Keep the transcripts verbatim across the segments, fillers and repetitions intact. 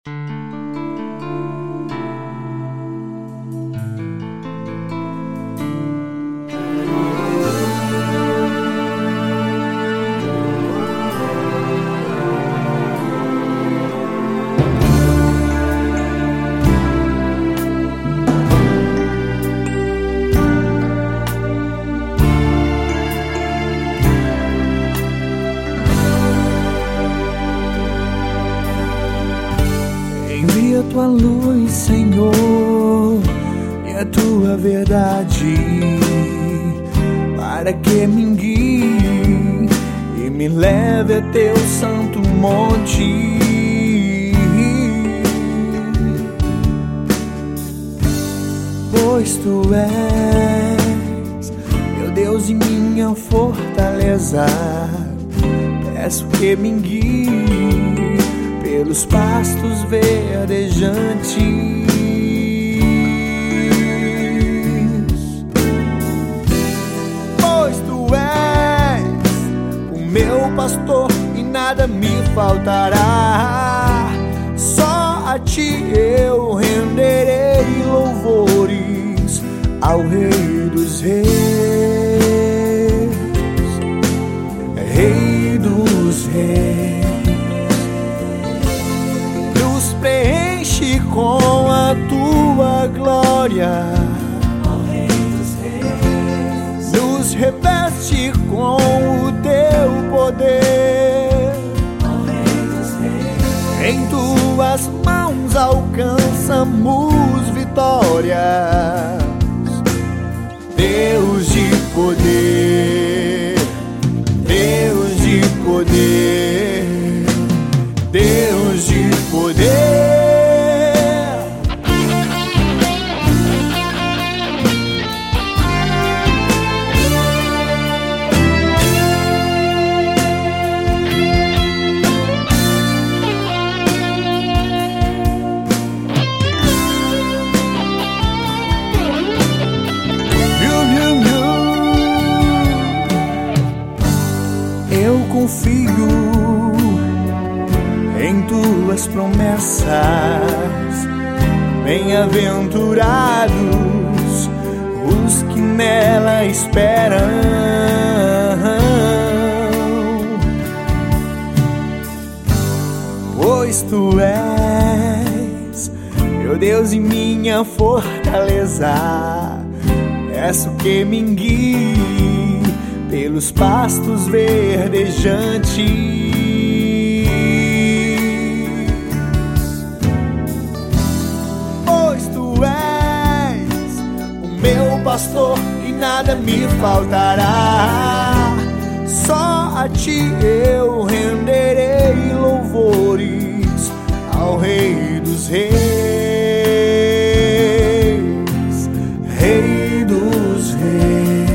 Envia tua luz, Senhor, e a tua verdade, para que me guie e me leve a teu santo monte. Pois tu és meu Deus e minha fortaleza, peço que me guie pelos pastos verdejantes. Pois tu és o meu pastor e nada me faltará. Só a ti eu renderei louvores, ao Rei dos Reis, Rei dos Reis. Preenche com a tua glória, ó Rei dos Reis. Nos reveste com o teu poder, ó Rei dos Reis. Em tuas mãos alcançamos vitórias, Deus de poder, Deus de poder, Deus de poder. Eu confio em tuas promessas, bem-aventurados os que nela esperam. Pois tu és meu Deus e minha fortaleza, peço que me guie pelos pastos verdejantes. Pois tu és o meu pastor e nada me faltará. Só a ti eu renderei louvores, ao Rei dos Reis, Rei dos Reis.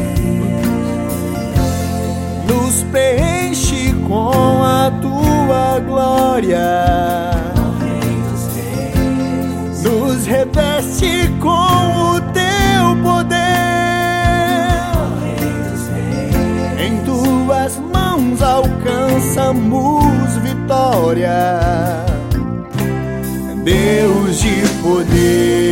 Nos preenche com a tua glória, ó Rei dos Reis. Nos reveste com o teu poder, ó Rei dos Reis. Em tuas mãos alcançamos vitória, Deus de poder,